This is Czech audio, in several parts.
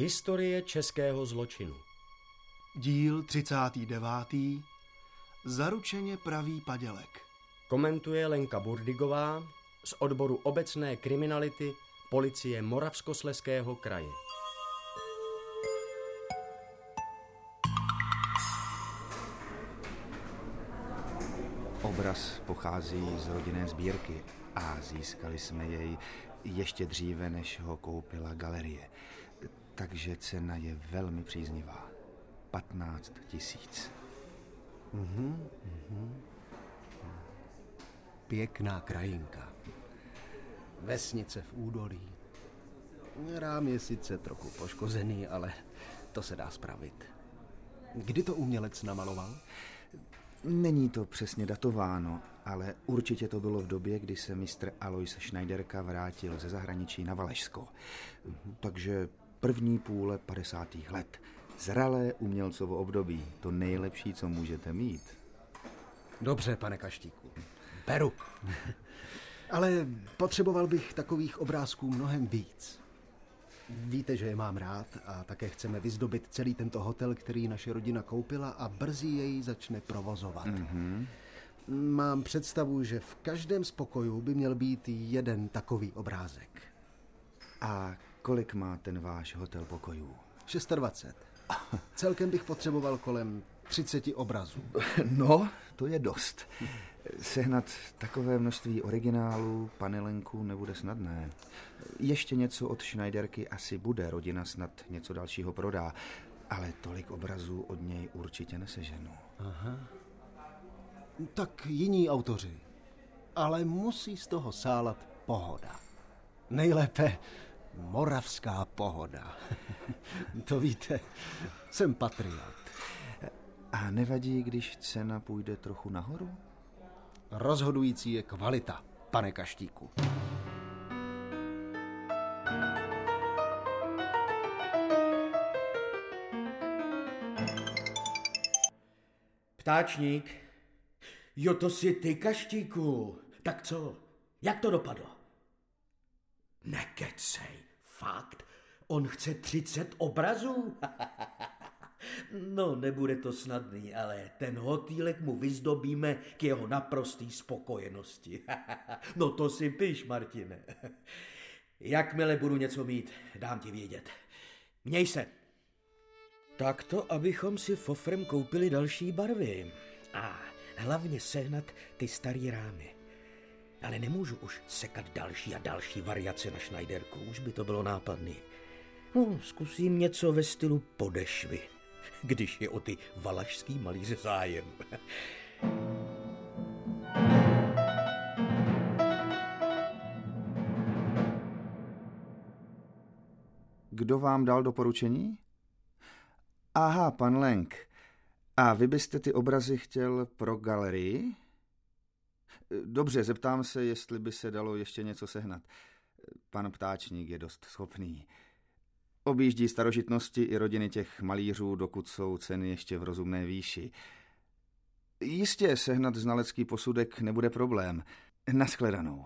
Historie českého zločinu. Díl 39. Zaručeně pravý padělek. Komentuje Lenka Burdigová z odboru obecné kriminality policie Moravskoslezského kraje. Obraz pochází z rodinné sbírky a získali jsme jej ještě dříve, než ho koupila galerie. Takže cena je velmi příznivá. 15 000. Pěkná krajinka. Vesnice v údolí. Rám je sice trochu poškozený, ale to se dá spravit. Kdy to umělec namaloval? Není to přesně datováno, ale určitě to bylo v době, kdy se mistr Alois Schneiderka vrátil ze zahraničí na Valašsko. Takže první půle 50. let. Zralé umělcovo období. To nejlepší, co můžete mít. Dobře, pane Kaštíku. Beru. Ale potřeboval bych takových obrázků mnohem víc. Víte, že je mám rád a také chceme vyzdobit celý tento hotel, který naše rodina koupila a brzy jej začne provozovat. Mám představu, že v každém z pokojů by měl být jeden takový obrázek. A kolik má ten váš hotel pokojů? 26. Celkem bych potřeboval kolem 30 obrazů. No, to je dost. Sehnat takové množství originálů, panelenku nebude snadné. Ještě něco od Schneiderky asi bude, rodina snad něco dalšího prodá, ale tolik obrazů od něj určitě neseženu. Aha. Tak jiní autoři. Ale musí z toho sálat pohoda. Nejlépe moravská pohoda. To víte, jsem patriot. A nevadí, když cena půjde trochu nahoru? Rozhodující je kvalita, pane Kaštíku. Ptáčník. Jo, to jsi ty, Kaštíku. Tak co? Jak to dopadlo? Nekecej, fakt? On chce 30 obrazů? No, nebude to snadný, ale ten hotýlek mu vyzdobíme k jeho naprostý spokojenosti. No to si piš, Martine. Jakmile budu něco mít, dám ti vědět. Měj se. Tak to, abychom si fofrem koupili další barvy. A hlavně sehnat ty starý rámy. Ale nemůžu už sekat další a další variace na Schneiderku, už by to bylo nápadný. No, zkusím něco ve stylu podešvy, když je o ty valašský malíře zájem. Kdo vám dal doporučení? Aha, pan Lenk. A vy byste ty obrazy chtěl pro galerii? Dobře, zeptám se, jestli by se dalo ještě něco sehnat. Pan Ptáčník je dost schopný. Objíždí starožitnosti i rodiny těch malířů, dokud jsou ceny ještě v rozumné výši. Jistě sehnat znalecký posudek nebude problém. Nashledanou.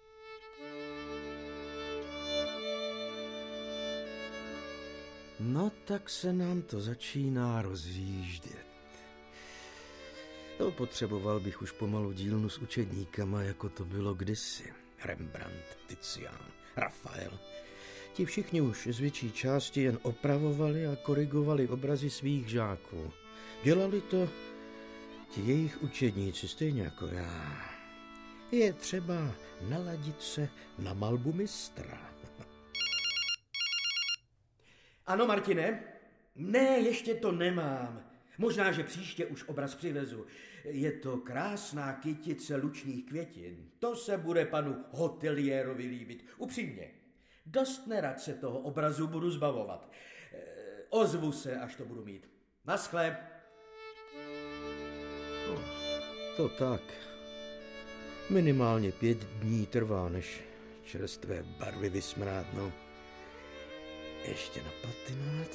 No tak se nám to začíná rozjíždět. No, potřeboval bych už pomalu dílnu s učedníkama, jako to bylo kdysi. Rembrandt, Tician, Rafael. Ti všichni už z větší části jen opravovali a korigovali obrazy svých žáků. Dělali to ti jejich učedníci, stejně jako já. Je třeba naladit se na malbu mistra. Ano, Martine? Ne, ještě to nemám. Možná, že příště už obraz přivezu. Je to krásná kytice lučních květin. To se bude panu hoteliérovi líbit. Upřímně. Dost nerad se toho obrazu budu zbavovat. Ozvu se, až to budu mít. Naschle. To tak. Minimálně 5 dní trvá, než čerstvé barvy vysmrádnou. Ještě na patinát?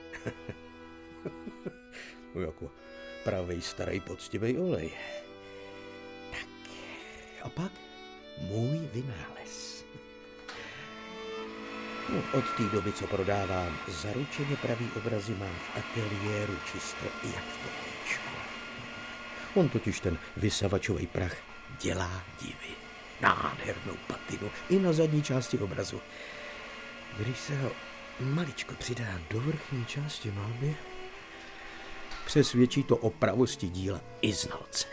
No jako pravej starý poctivej olej. Tak, a pak můj vynález. No, od té doby, co prodávám zaručeně pravý obrazy, mám v ateliéru čisto jak v pohníčku. On totiž ten vysavačový prach dělá divy. Nádhernou patinu i na zadní části obrazu. Když se ho maličko přidá do vrchní části malby, přesvědčí to o pravosti díla i znalce.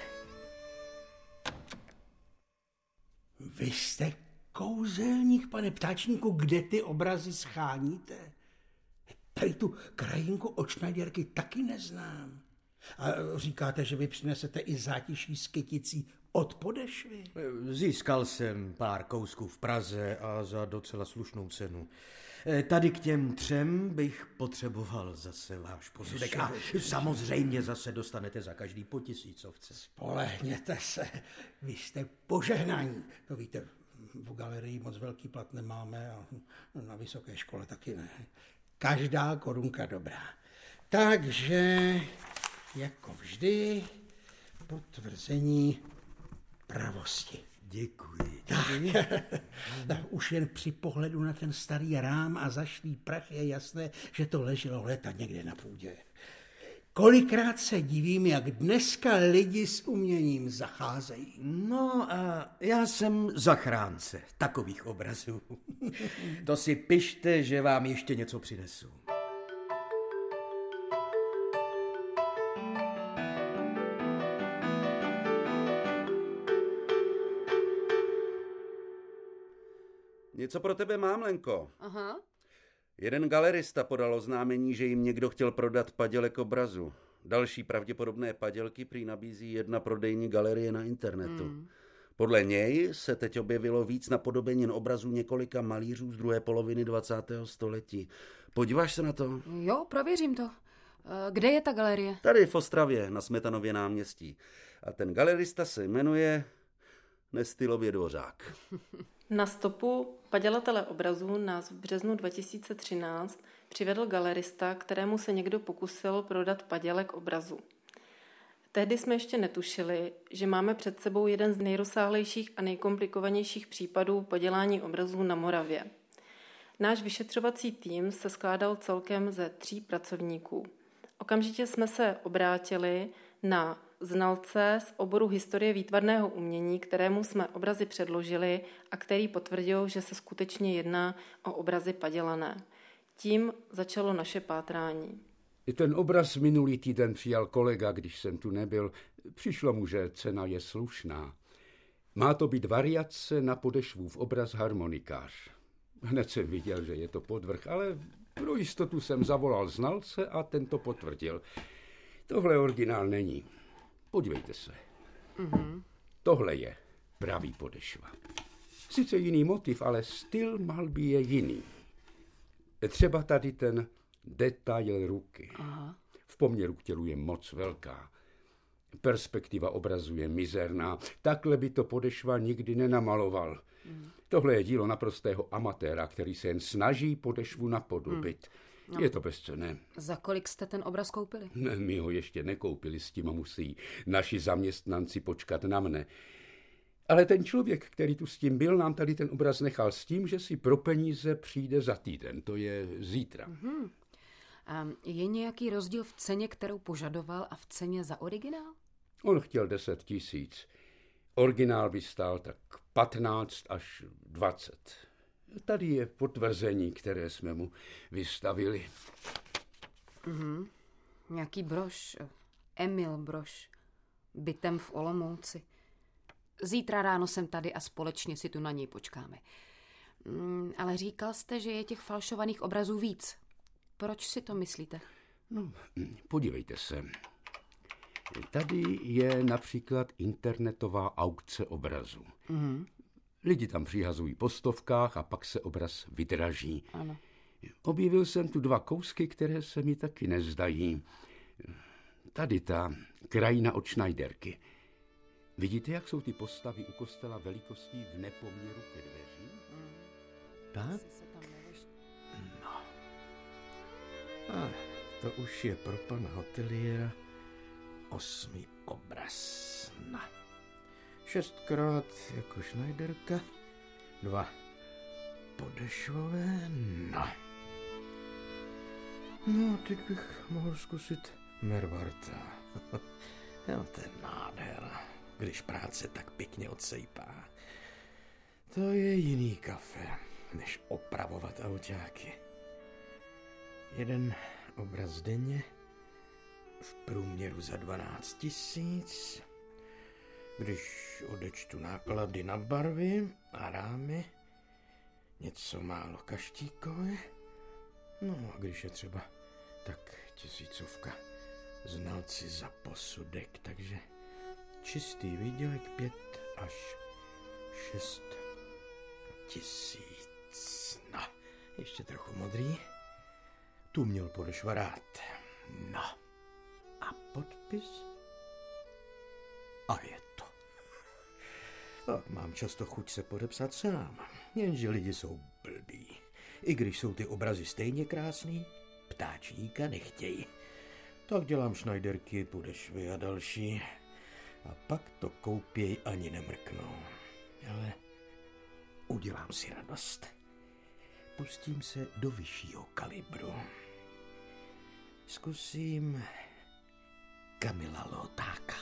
Vy jste kouzelník, pane ptáčníku, kde ty obrazy scháníte? Tady tu krajinku od Schneiderky taky neznám. A říkáte, že vy přinesete i zátiší s kyticí od podešvy? Získal jsem pár kousků v Praze a za docela slušnou cenu. Tady k těm 3 bych potřeboval zase váš posudek. A samozřejmě zase dostanete za každý po 1000. Spolehněte se, vy jste požehnání. To víte, v galerii moc velký plat nemáme a na vysoké škole taky ne. Každá korunka dobrá. Takže, jako vždy, potvrzení pravosti. Děkuji. Tak už jen při pohledu na ten starý rám a zašlý prach je jasné, že to leželo léta někde na půdě. Kolikrát se divím, jak dneska lidi s uměním zacházejí. No a já jsem zachránce takových obrazů. To si pište, že vám ještě něco přinesu. Něco pro tebe mám, Lenko. Aha. Jeden galerista podal oznámení, že jim někdo chtěl prodat padělek obrazu. Další pravděpodobné padělky prý nabízí jedna prodejní galerie na internetu. Podle něj se teď objevilo víc napodobenin obrazů několika malířů z druhé poloviny 20. století. Podíváš se na to? Jo, prověřím to. Kde je ta galerie? Tady v Ostravě, na Smetanově náměstí. A ten galerista se jmenuje Nestylově Dvořák. Na stopu padělatele obrazů nás v březnu 2013 přivedl galerista, kterému se někdo pokusil prodat padělek obrazu. Tehdy jsme ještě netušili, že máme před sebou jeden z nejrozsáhlejších a nejkomplikovanějších případů padělání obrazů na Moravě. Náš vyšetřovací tým se skládal celkem ze 3 pracovníků. Okamžitě jsme se obrátili na znalce z oboru historie výtvarného umění, kterému jsme obrazy předložili a který potvrdil, že se skutečně jedná o obrazy padělané. Tím začalo naše pátrání. Ten obraz minulý týden přijal kolega, když jsem tu nebyl. Přišlo mu, že cena je slušná. Má to být variace na podešvův obraz harmonikář. Hned jsem viděl, že je to podvrch, ale pro jistotu jsem zavolal znalce a ten to potvrdil. Tohle originál není. Podívejte se. Tohle je pravý podešva. Sice jiný motiv, ale styl malby je jiný. Třeba tady ten detail ruky. Aha. V poměru k tělu je moc velká. Perspektiva obrazu je mizerná. Takhle by to podešva nikdy nenamaloval. Tohle je dílo naprostého amatéra, který se jen snaží podešvu napodobit. No. Je to bezcenné. Za kolik jste ten obraz koupili? Ne, my ho ještě nekoupili, s tím musí naši zaměstnanci počkat na mne. Ale ten člověk, který tu s tím byl, nám tady ten obraz nechal s tím, že si pro peníze přijde za týden. To je zítra. A je nějaký rozdíl v ceně, kterou požadoval, a v ceně za originál? On chtěl 10 000. Originál by stál tak 15 až 20. Tady je potvrzení, které jsme mu vystavili. Nějaký brož. Emil Brož. Bytem v Olomouci. Zítra ráno jsem tady a společně si tu na něj počkáme. Ale říkal jste, že je těch falšovaných obrazů víc. Proč si to myslíte? No, podívejte se. Tady je například internetová aukce obrazu. Lidi tam přihazují po stovkách a pak se obraz vydraží. Ano. Objevil jsem tu 2 kousky, které se mi taky nezdají. Tady ta krajina od Schneiderky. Vidíte, jak jsou ty postavy u kostela velikostí v nepoměru ke dveřím? Tak? No. A to už je pro pana hoteliéra 8. obraz. No. 6krát jako Schneiderka, 2 podešvové, no. No, teď bych mohl zkusit Mervarta. Jo, to je nádhera, když práce tak pěkně odsejpá. To je jiný kafe, než opravovat autáky. Jeden obraz denně, v průměru za 12 000. Když odečtu náklady na barvy a rámy, něco málo kaštíkové, no a když je třeba tak 1000 znalci za posudek, takže čistý výdělek 5 až 6 000. No, ještě trochu modrý. Tu měl Podešva rád. No, a podpis? A je to. Tak mám často chuť se podepsat sám, jenže lidi jsou blbí. I když jsou ty obrazy stejně krásný, ptáčníka nechtějí. Tak dělám Schneiderky, Podešvy a další. A pak to koupěj ani nemrknou. Ale udělám si radost. Pustím se do vyššího kalibru. Zkusím Kamila Lotáka.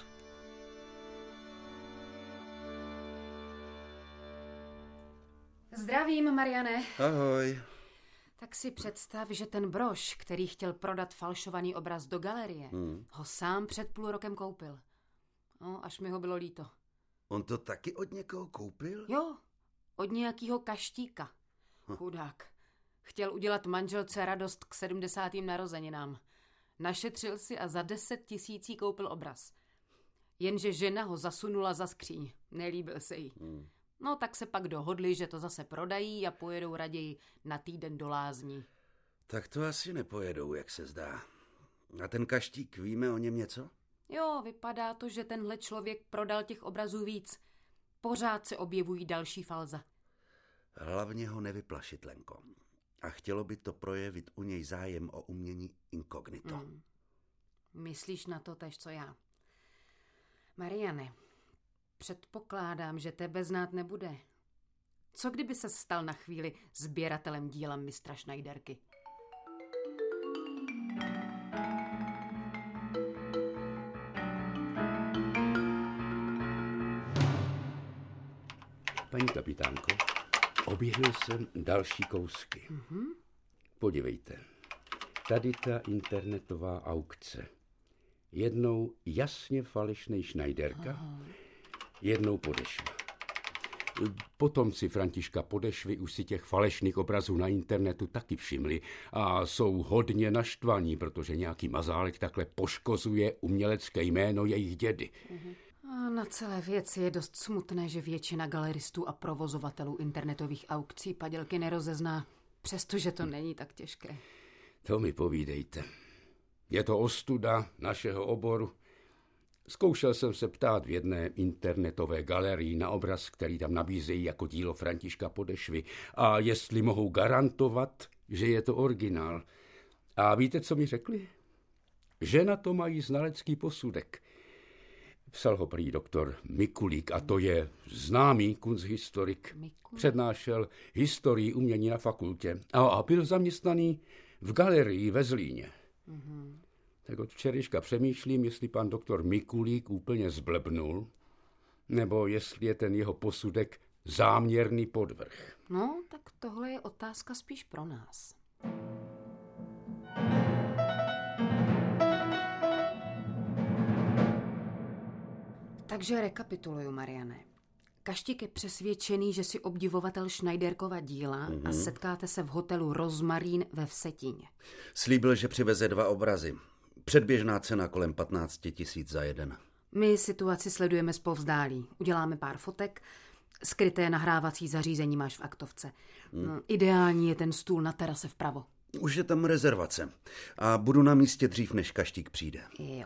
Zdravím, Mariane. Ahoj. Tak si představ, že ten Brož, který chtěl prodat falšovaný obraz do galerie, ho sám před půl rokem koupil. No, až mi ho bylo líto. On to taky od někoho koupil? Jo, od nějakého kaštíka. Chudák. Chtěl udělat manželce radost k 70. narozeninám. Našetřil si a za 10 000 koupil obraz. Jenže žena ho zasunula za skříň. Nelíbil se jí. No tak se pak dohodli, že to zase prodají a pojedou raději na týden do lázní. Tak to asi nepojedou, jak se zdá. A ten kaštík, víme o něm něco? Jo, vypadá to, že tenhle člověk prodal těch obrazů víc. Pořád se objevují další falza. Hlavně ho nevyplašit, Lenko. A chtělo by to projevit u něj zájem o umění inkognito. Myslíš na to též, co já. Mariane, předpokládám, že tebe znát nebude. Co kdyby se stal na chvíli sběratelem díla mistra Schneiderky? Paní kapitánko, objevil jsem další kousky. Podívejte, tady ta internetová aukce. Jednou jasně falešnej Schneiderka, jednou Podešva. Potomci Františka Podešvy už si těch falešných obrazů na internetu taky všimli a jsou hodně naštvaní, protože nějaký mazálek takhle poškozuje umělecké jméno jejich dědy. A na celé věci je dost smutné, že většina galeristů a provozovatelů internetových aukcí padělky nerozezná, přestože to není tak těžké. To mi povídejte. Je to ostuda našeho oboru. Zkoušel jsem se ptát v jedné internetové galerii na obraz, který tam nabízejí jako dílo Františka Podešvy, a jestli mohou garantovat, že je to originál. A víte, co mi řekli? Že na to mají znalecký posudek. Psal ho prý doktor Mikulík, a to je známý kunsthistorik. Přednášel historii umění na fakultě a byl zaměstnaný v galerii ve Zlíně. Tak od včerejška přemýšlím, jestli pan doktor Mikulík úplně zblbnul, nebo jestli je ten jeho posudek záměrný podvrh. No, tak tohle je otázka spíš pro nás. Takže rekapituluju, Mariane. Kaštík je přesvědčený, že si obdivovatel Schneiderkova díla a setkáte se v hotelu Rozmarín ve Vsetíně. Slíbil, že přiveze 2 obrazy. Předběžná cena kolem 15 000 za jeden. My situaci sledujeme zpovzdálí. Uděláme pár fotek. Skryté nahrávací zařízení máš v aktovce. Ideální je ten stůl na terase vpravo. Už je tam rezervace. A budu na místě dřív, než Kaštík přijde. Jo.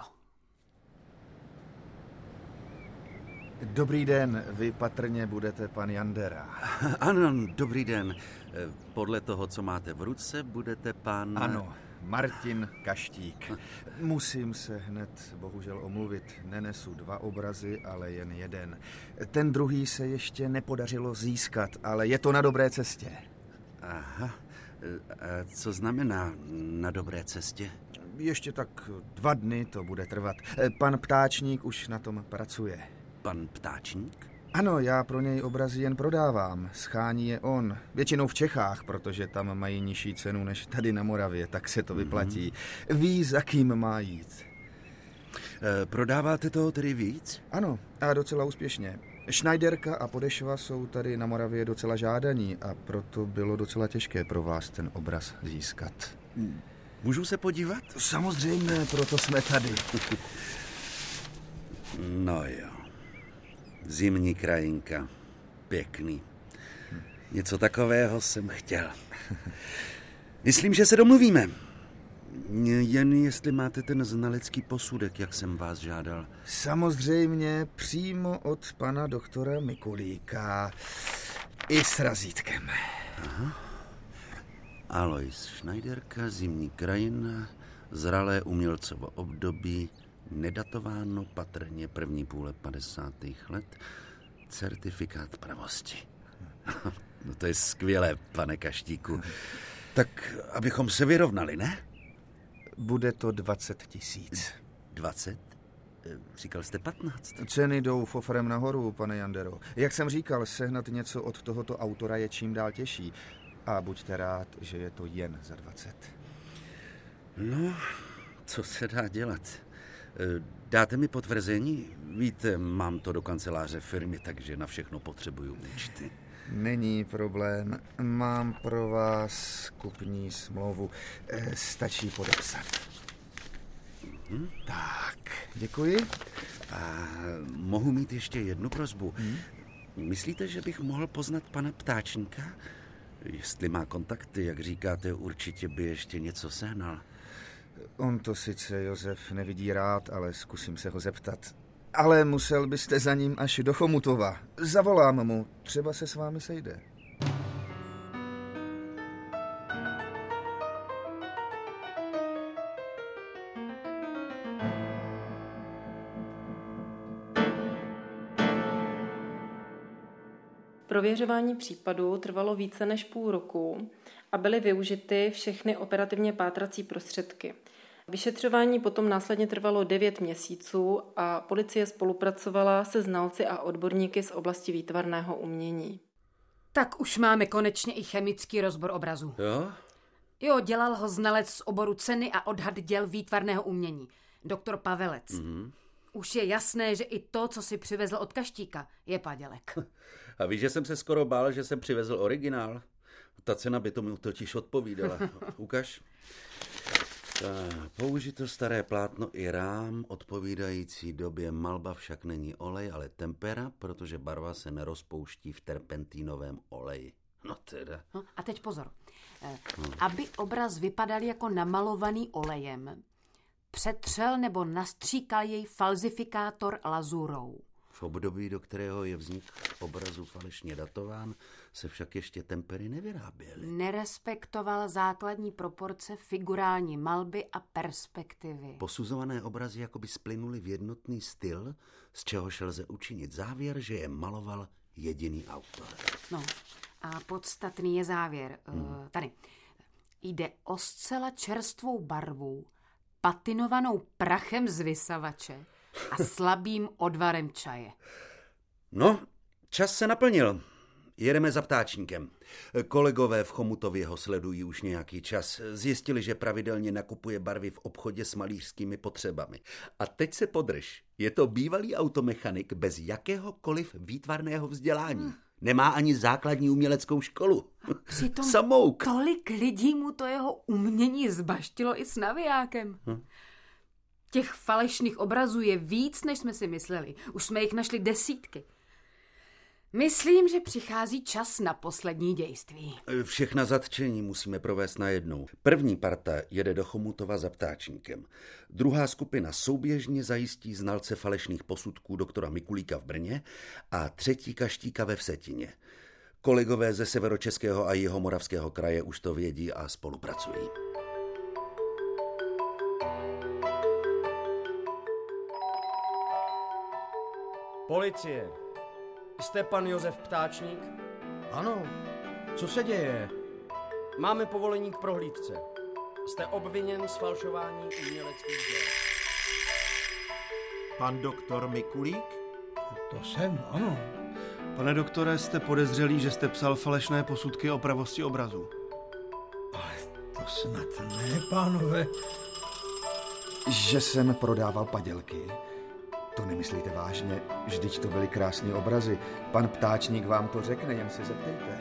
Dobrý den, vy patrně budete pan Jandera. Ano, dobrý den. Podle toho, co máte v ruce, budete pan... Ano, Martin Kaštík. Musím se hned bohužel omluvit. Nenesu 2 obrazy, ale jen jeden. Ten druhý se ještě nepodařilo získat, ale je to na dobré cestě. Aha. A co znamená na dobré cestě? Ještě tak 2 dny to bude trvat. Pan Ptáčník už na tom pracuje. Pan Ptáčník? Ano, já pro něj obrazy jen prodávám. Schání je on. Většinou v Čechách, protože tam mají nižší cenu než tady na Moravě, tak se to vyplatí. Ví, za kým má jít. Prodáváte toho tedy víc? Ano, a docela úspěšně. Schneiderka a Podešva jsou tady na Moravě docela žádaní a proto bylo docela těžké pro vás ten obraz získat. Můžu se podívat? Samozřejmě, proto jsme tady. No jo. Zimní krajinka. Pěkný. Něco takového jsem chtěl. Myslím, že se domluvíme. Jen jestli máte ten znalecký posudek, jak jsem vás žádal. Samozřejmě přímo od pana doktora Mikulíka. I s razítkem. Aha. Alois Schneiderka, Zimní krajina, zralé umělcovo období, nedatováno patrně první půle 50. let, certifikát pravosti. No to je skvělé, pane Kaštíku. Tak abychom se vyrovnali, ne? Bude to 20 000. 20? Říkal jste 15. Ceny jdou fofrem nahoru, pane Jandero. Jak jsem říkal, sehnat něco od tohoto autora je čím dál těžší. A buďte rád, že je to jen za 20. No, co se dá dělat? Dáte mi potvrzení? Víte, mám to do kanceláře firmy, takže na všechno potřebuju účty. Není problém. Mám pro vás kupní smlouvu. Stačí podepsat. Tak, děkuji. A mohu mít ještě jednu prosbu? Myslíte, že bych mohl poznat pana Ptáčníka? Jestli má kontakty, jak říkáte, určitě by ještě něco sehnal. On to sice Josef nevidí rád, ale zkusím se ho zeptat. Ale musel byste za ním až do Chomutova. Zavolám mu, třeba se s vámi sejde. Prověřování případu trvalo více než půl roku a byly využity všechny operativně pátrací prostředky. Vyšetřování potom následně trvalo 9 měsíců a policie spolupracovala se znalci a odborníky z oblasti výtvarného umění. Tak už máme konečně i chemický rozbor obrazu. Jo? Jo, dělal ho znalec z oboru ceny a odhad děl výtvarného umění. Doktor Pavelec. Už je jasné, že i to, co si přivezl od Kaštíka, je padělek. A víš, že jsem se skoro bál, že jsem přivezl originál? Ta cena by tomu totiž odpovídala. Ukaž. Použito staré plátno i rám, odpovídající době malba však není olej, ale tempera, protože barva se nerozpouští v terpentínovém oleji. No teda. No, a teď pozor. Aby obraz vypadal jako namalovaný olejem, přetřel nebo nastříkal jej falzifikátor lazurou. V období, do kterého je vznik obrazu falešně datován, se však ještě tempery nevyráběly. Nerespektoval základní proporce figurální malby a perspektivy. Posuzované obrazy jakoby splynuly v jednotný styl, z čehož lze učinit závěr, že je maloval jediný autor. No a podstatný je závěr. Tady. Jde o zcela čerstvou barvu, patinovanou prachem z vysavače a slabým odvarem čaje. No, čas se naplnil. Jedeme za Ptáčníkem. Kolegové v Chomutově ho sledují už nějaký čas. Zjistili, že pravidelně nakupuje barvy v obchodě s malířskými potřebami. A teď se podrž. Je to bývalý automechanik bez jakéhokoliv výtvarného vzdělání. Nemá ani základní uměleckou školu. Přitom Samouk. Tolik lidí mu to jeho umění zbaštilo i s navijákem. Těch falešných obrazů je víc, než jsme si mysleli. Už jsme jich našli desítky. Myslím, že přichází čas na poslední dějství. Všechna zatčení musíme provést najednou. První parta jede do Chomutova za Ptáčníkem. Druhá skupina souběžně zajistí znalce falešných posudků doktora Mikulíka v Brně a třetí Kaštíka ve Vsetině. Kolegové ze Severočeského a Jihomoravského kraje už to vědí a spolupracují. Policie. Jste pan Josef Ptáčník? Ano. Co se děje? Máme povolení k prohlídce. Jste obviněn z falšování uměleckých děl. Pan doktor Mikulík? To jsem, ano. Pane doktore, jste podezřelý, že jste psal falešné posudky o pravosti obrazu. Ale to snad ne, pánové. Že jsem prodával padělky? To nemyslíte vážně? Vždyť to byly krásné obrazy. Pan Ptáčník vám to řekne, jen se zeptejte.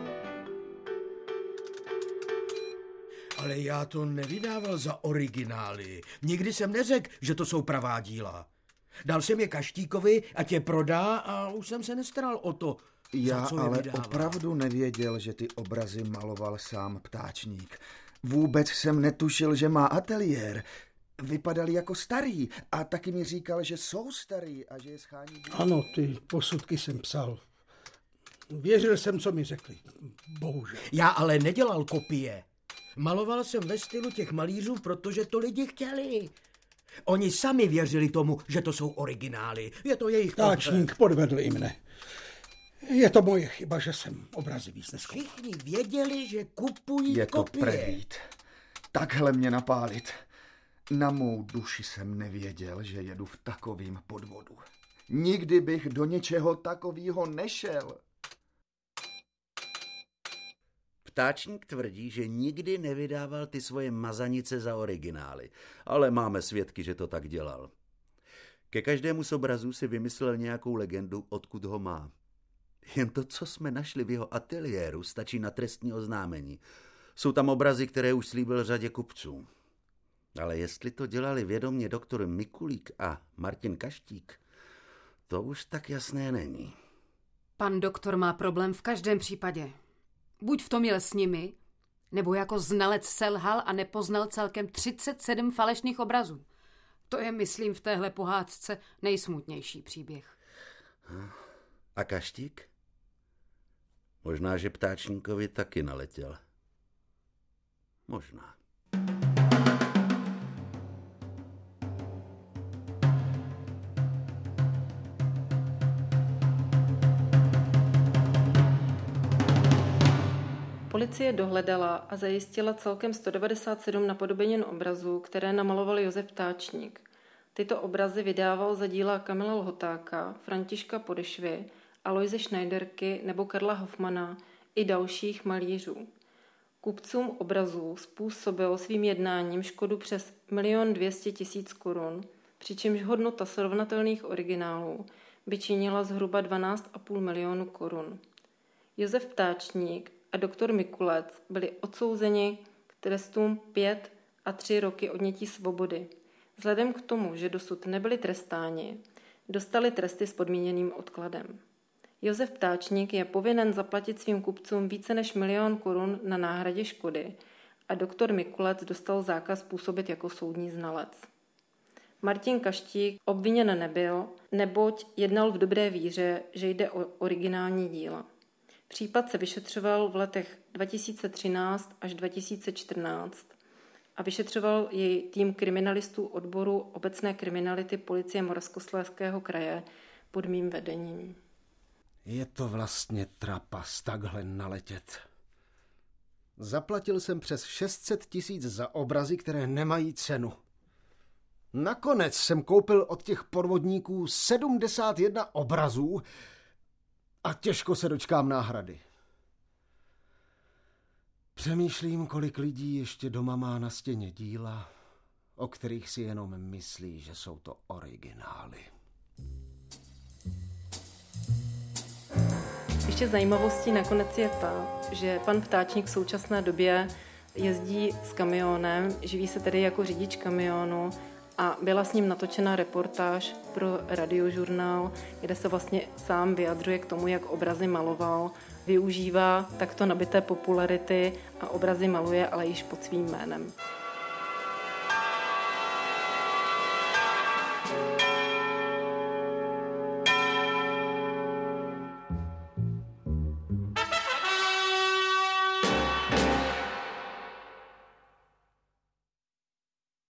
Ale já to nevydával za originály. Nikdy jsem neřekl, že to jsou pravá díla. Dal jsem je Kaštíkovi, ať je prodá a už jsem se nestaral o to, já za co je ale vydával. opravdu nevěděl, že ty obrazy maloval sám Ptáčník. Vůbec jsem netušil, že má ateliér. Vypadali jako starý a taky mi říkal, že jsou starý a že je schání. Ano, ty posudky jsem psal. Věřil jsem, co mi řekli. Bohužel. Já ale nedělal kopie. Maloval jsem ve stylu těch malířů, protože to lidi chtěli. Oni sami věřili tomu, že to jsou originály. Je to jejich Ptáčník podvedl i mne. Je to moje chyba, že jsem obrazy víc neskoumal. Všichni věděli, že kupují Je to kopie. prevít. Takhle mě napálit. Na mou duši jsem nevěděl, že jedu v takovým podvodu. Nikdy bych do něčeho takového nešel. Ptáčník tvrdí, že nikdy nevydával ty svoje mazanice za originály, ale máme svědky, že to tak dělal. Ke každému z obrazů si vymyslel nějakou legendu, odkud ho má. Jen to, co jsme našli v jeho ateliéru, stačí na trestní oznámení. Jsou tam obrazy, které už slíbil řadě kupců. Ale jestli to dělali vědomě doktor Mikulík a Martin Kaštík, to už tak jasné není. Pan doktor má problém v každém případě. Buď v tom jel s nimi, nebo jako znalec selhal a nepoznal celkem 37 falešných obrazů. To je, myslím, v téhle pohádce nejsmutnější příběh. A Kaštík? Možná, že Ptáčníkovi taky naletěl. Možná. Policie dohledala a zajistila celkem 197 napodobenin obrazů, které namaloval Josef Ptáčník. Tyto obrazy vydával za díla Kamila Lhotáka, Františka Podešvy, Alojze Schneiderky nebo Karla Hoffmana i dalších malířů. Kupcům obrazů způsobil svým jednáním škodu přes 1 200 000 korun, přičemž hodnota srovnatelných originálů by činila zhruba 12,5 milionu korun. Josef Ptáčník a doktor Mikulec byli odsouzeni k trestům 5 a 3 roky odnětí svobody. Vzhledem k tomu, že dosud nebyli trestáni, dostali tresty s podmíněným odkladem. Josef Ptáčník je povinen zaplatit svým kupcům více než 1 milion korun na náhradě škody a doktor Mikulec dostal zákaz působit jako soudní znalec. Martin Kaštík obviněn nebyl, neboť jednal v dobré víře, že jde o originální díla. Případ se vyšetřoval v letech 2013 až 2014 a vyšetřoval jej tým kriminalistů odboru obecné kriminality policie Moravskoslezského kraje pod mým vedením. Je to vlastně trapas takhle naletět. Zaplatil jsem přes 600 000 za obrazy, které nemají cenu. Nakonec jsem koupil od těch podvodníků 71 obrazů a těžko se dočkám náhrady. Přemýšlím, kolik lidí ještě doma má na stěně díla, o kterých si jenom myslí, že jsou to originály. Ještě zajímavostí nakonec je ta, že pan Ptáčník v současné době jezdí s kamionem, živí se tedy jako řidič kamionu a byla s ním natočena reportáž pro Radiožurnál, kde se vlastně sám vyjadřuje k tomu, jak obrazy maloval. Využívá takto nabité popularity a obrazy maluje, ale již pod svým jménem.